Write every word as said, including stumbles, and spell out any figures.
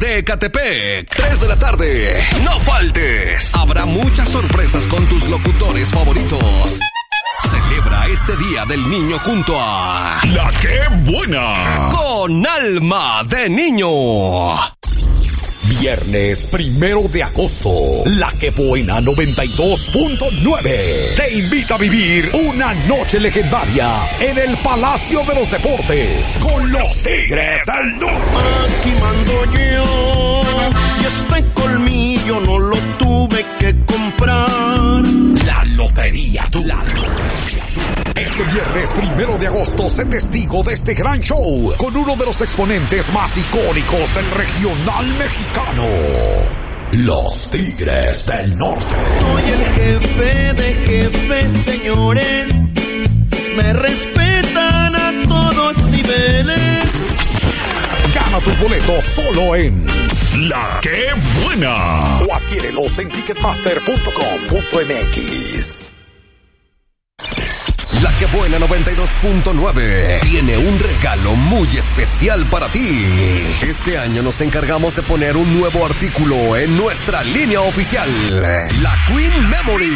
de Ecatepec, tres de la tarde. No faltes. Habrá muchas sorpresas con tus locutores favoritos. Celebra este Día del Niño junto a La Que Buena, con alma de niño. Viernes primero de agosto, La Que Buena noventa y dos punto nueve te invita a vivir una noche legendaria en el Palacio de los Deportes con los Tigres del Norte. Aquí mando yo, y este colmillo no lo tuve que comprar. La Lotería Du. La Lotería Du. Este viernes primero de agosto, sé testigo de este gran show con uno de los exponentes más icónicos del regional mexicano, los Tigres del Norte. Soy el jefe de jefes, señores. Me respetan a todos niveles. Gana tus boletos solo en La Que Buena o adquiérelos en ticketmaster punto com punto m x. La Que Buena noventa y dos punto nueve tiene un regalo muy especial para ti. Este año nos encargamos de poner un nuevo artículo en nuestra línea oficial, la Queen Memory.